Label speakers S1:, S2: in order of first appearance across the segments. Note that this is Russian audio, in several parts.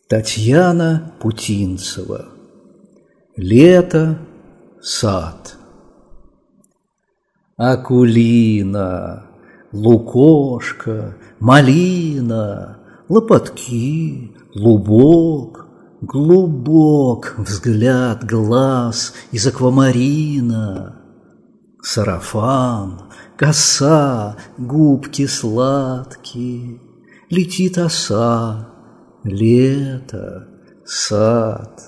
S1: Татьяна Путинцева. Лето, сад. Акулина, лукошка, малина, лопатки, лубок, глубок взгляд глаз из аквамарина. Сарафан, коса, губки сладкие, летит оса, лето, сад.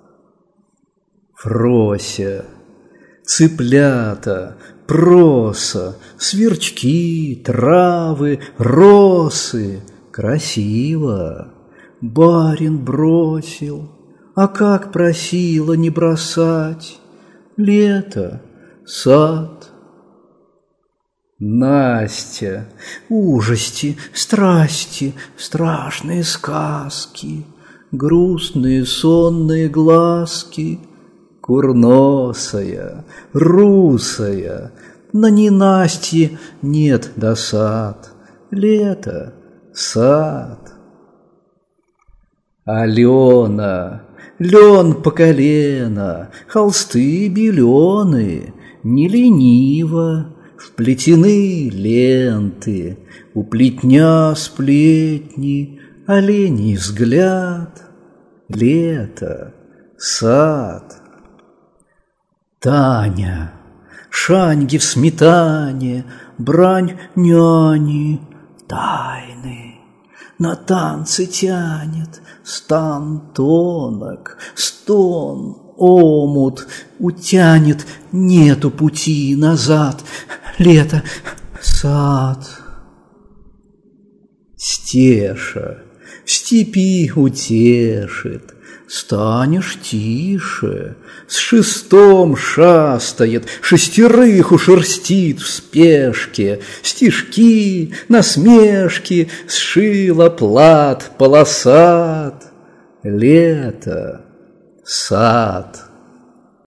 S1: Фрося, цыплята, проса, сверчки, травы, росы. Красиво барин бросил, а как просила не бросать. Лето, сад. Настя, ужасти, страсти, страшные сказки, грустные сонные глазки. Курносая, русая, на ненастье нет досад. Лето, сад. Алена, лен по колено, холсты беленые, не лениво вплетены ленты, у плетня сплетни, оленей взгляд. Лето, сад. Таня, шаньги в сметане, брань няни, тайны. На танцы тянет стан тонок, стон, омут утянет, нету пути назад. Лето, сад. Стеша в степи утешит, станешь тише, с шестом шастает, шестерых ушерстит в спешке, стишки, насмешки, сшила плат полосат. Лето, сад.